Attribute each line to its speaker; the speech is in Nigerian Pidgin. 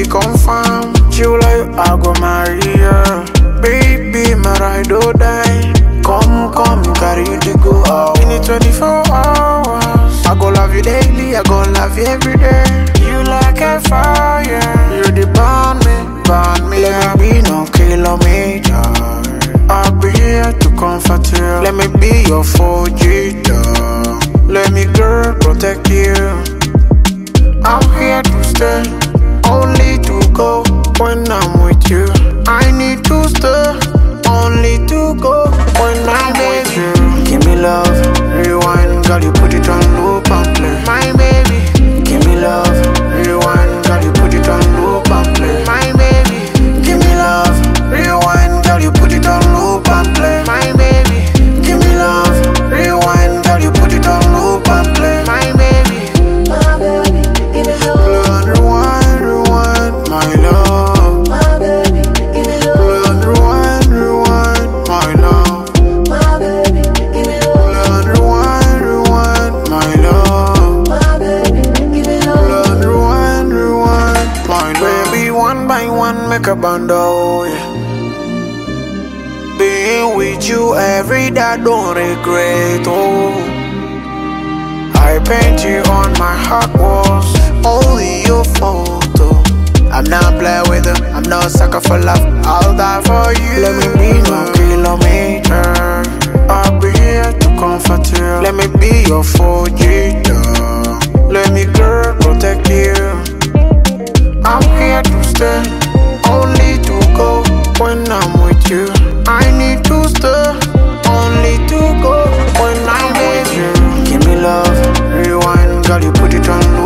Speaker 1: be confirmed. Chill like I go marry her. Baby, my ride or die. Come, carry you to go out. In the 24 hours, I go love you daily, I go love you every day. You like a fire, you the burn me. Let me be no kilometer. I'll be here to comfort you. Let me be your 4G dog. Let me girl protect you. I'm here to stay, only to go when I'm with you. I need to stay, only to go when I'm with you. Give me love, rewind, girl, you put it on loop and play. My baby, give me love, rewind, girl, you put it on loop and play. My baby, give me love, rewind, girl, you put it on loop and play. My baby, give me love, rewind, girl, you put it on loop and play. My baby,
Speaker 2: give me love.
Speaker 1: Rewind, my love.
Speaker 2: My baby, give me love.
Speaker 1: Rewind, my love.
Speaker 2: My baby, give me love.
Speaker 1: Rewind, my love.
Speaker 2: My baby, give me love.
Speaker 1: Rewind, my love. Baby, one by one, make a bundle, yeah. Being with you every day, don't regret, oh. I paint you on my heart walls, only your photo. I'm not playing with it, I'm not a sucker for love, I'll die for you. Let me be no kilometer, I'll be here to comfort you. Let me be your 4G dog. Let me girl protect you. I'm here to stay, only to go when I'm with you. I need to stay, only to go when I'm with you. Give me love, rewind, girl, you put it on.